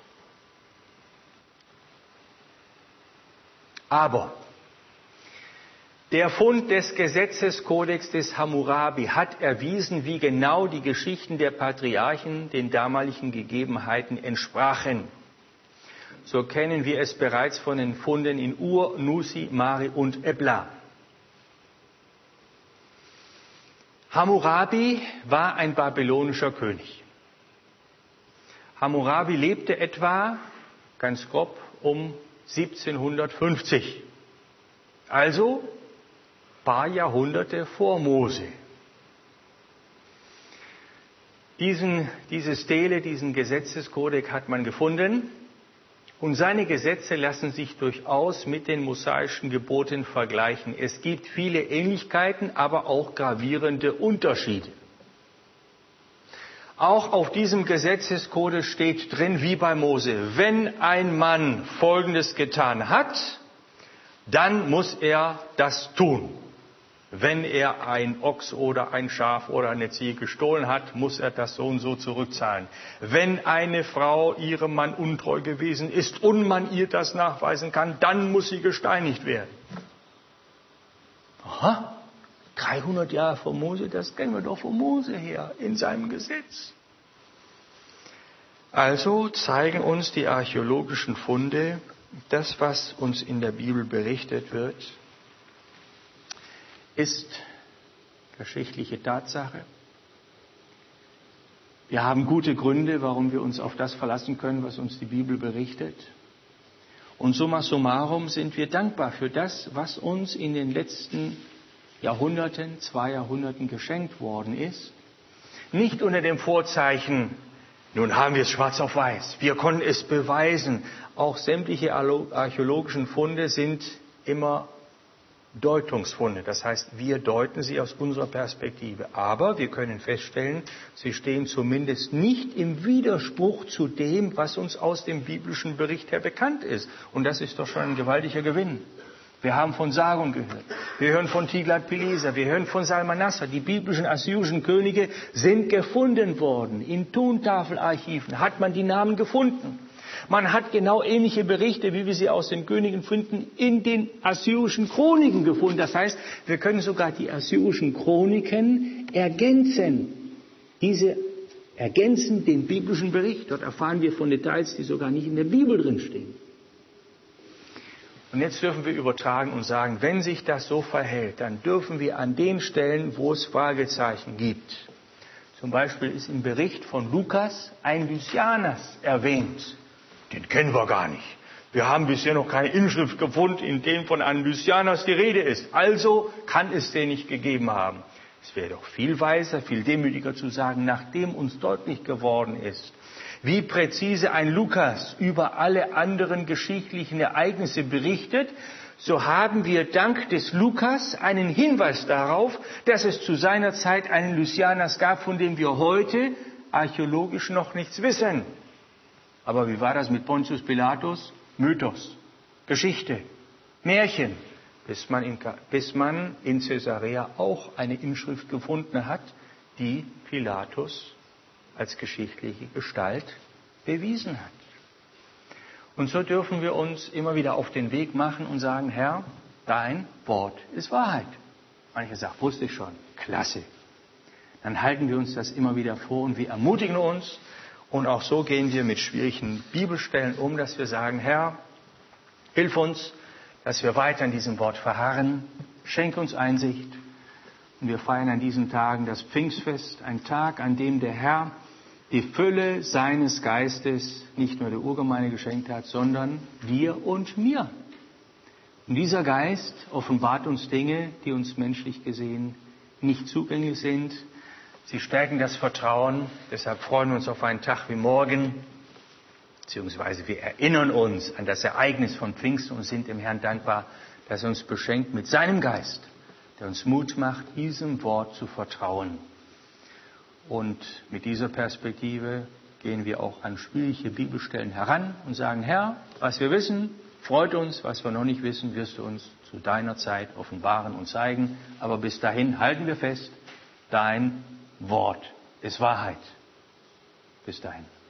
Aber der Fund des Gesetzeskodex des Hammurabi hat erwiesen, wie genau die Geschichten der Patriarchen den damaligen Gegebenheiten entsprachen. So kennen wir es bereits von den Funden in Ur, Nusi, Mari und Ebla. Hammurabi war ein babylonischer König. Hammurabi lebte etwa, ganz grob, um siebzehnhundertfünfzig. Also ein paar Jahrhunderte vor Mose. Diesen, diese Stele, diesen Gesetzeskodex hat man gefunden. Und seine Gesetze lassen sich durchaus mit den mosaischen Geboten vergleichen. Es gibt viele Ähnlichkeiten, aber auch gravierende Unterschiede. Auch auf diesem Gesetzeskodex steht drin, wie bei Mose, wenn ein Mann Folgendes getan hat, dann muss er das tun. Wenn er ein Ochs oder ein Schaf oder eine Ziege gestohlen hat, muss er das so und so zurückzahlen. Wenn eine Frau ihrem Mann untreu gewesen ist und man ihr das nachweisen kann, dann muss sie gesteinigt werden. Aha, dreihundert Jahre vor Mose, das kennen wir doch von Mose her in seinem Gesetz. Also zeigen uns die archäologischen Funde, das, was uns in der Bibel berichtet wird, ist geschichtliche Tatsache. Wir haben gute Gründe, warum wir uns auf das verlassen können, was uns die Bibel berichtet. Und summa summarum sind wir dankbar für das, was uns in den letzten Jahrhunderten, zwei Jahrhunderten geschenkt worden ist. Nicht unter dem Vorzeichen, nun haben wir es schwarz auf weiß, wir konnten es beweisen. Auch sämtliche archäologischen Funde sind immer Deutungsfunde. Das heißt, wir deuten sie aus unserer Perspektive. Aber wir können feststellen, sie stehen zumindest nicht im Widerspruch zu dem, was uns aus dem biblischen Bericht her bekannt ist. Und das ist doch schon ein gewaltiger Gewinn. Wir haben von Sargon gehört. Wir hören von Tiglat-Pileser. Wir hören von Salmanassar. Die biblischen assyrischen Könige sind gefunden worden. In Tontafelarchiven hat man die Namen gefunden. Man hat genau ähnliche Berichte, wie wir sie aus den Königen finden, in den assyrischen Chroniken gefunden. Das heißt, wir können sogar die assyrischen Chroniken ergänzen. Diese ergänzen den biblischen Bericht. Dort erfahren wir von Details, die sogar nicht in der Bibel drinstehen. Und jetzt dürfen wir übertragen und sagen, wenn sich das so verhält, dann dürfen wir an den Stellen, wo es Fragezeichen gibt. Zum Beispiel ist im Bericht von Lukas ein Lysianas erwähnt. Den kennen wir gar nicht. Wir haben bisher noch keine Inschrift gefunden, in dem von einem Lysianas die Rede ist. Also kann es den nicht gegeben haben. Es wäre doch viel weiser, viel demütiger zu sagen, nachdem uns deutlich geworden ist, wie präzise ein Lukas über alle anderen geschichtlichen Ereignisse berichtet, so haben wir dank des Lukas einen Hinweis darauf, dass es zu seiner Zeit einen Lysianas gab, von dem wir heute archäologisch noch nichts wissen. Aber wie war das mit Pontius Pilatus? Mythos, Geschichte, Märchen, bis man in, bis man in Caesarea auch eine Inschrift gefunden hat, die Pilatus als geschichtliche Gestalt bewiesen hat. Und so dürfen wir uns immer wieder auf den Weg machen und sagen, Herr, dein Wort ist Wahrheit. Manche sagen, wusste ich schon, klasse. Dann halten wir uns das immer wieder vor und wir ermutigen uns. Und auch so gehen wir mit schwierigen Bibelstellen um, dass wir sagen, Herr, hilf uns, dass wir weiter in diesem Wort verharren. Schenk uns Einsicht. Und wir feiern an diesen Tagen das Pfingstfest, ein Tag, an dem der Herr die Fülle seines Geistes nicht nur der Urgemeinde geschenkt hat, sondern dir und mir. Und dieser Geist offenbart uns Dinge, die uns menschlich gesehen nicht zugänglich sind. Sie stärken das Vertrauen. Deshalb freuen wir uns auf einen Tag wie morgen. Beziehungsweise wir erinnern uns an das Ereignis von Pfingsten und sind dem Herrn dankbar, dass er uns beschenkt mit seinem Geist, der uns Mut macht, diesem Wort zu vertrauen. Und mit dieser Perspektive gehen wir auch an schwierige Bibelstellen heran und sagen, Herr, was wir wissen, freut uns, was wir noch nicht wissen, wirst du uns zu deiner Zeit offenbaren und zeigen. Aber bis dahin halten wir fest, dein Wort ist Wahrheit. Bis dahin.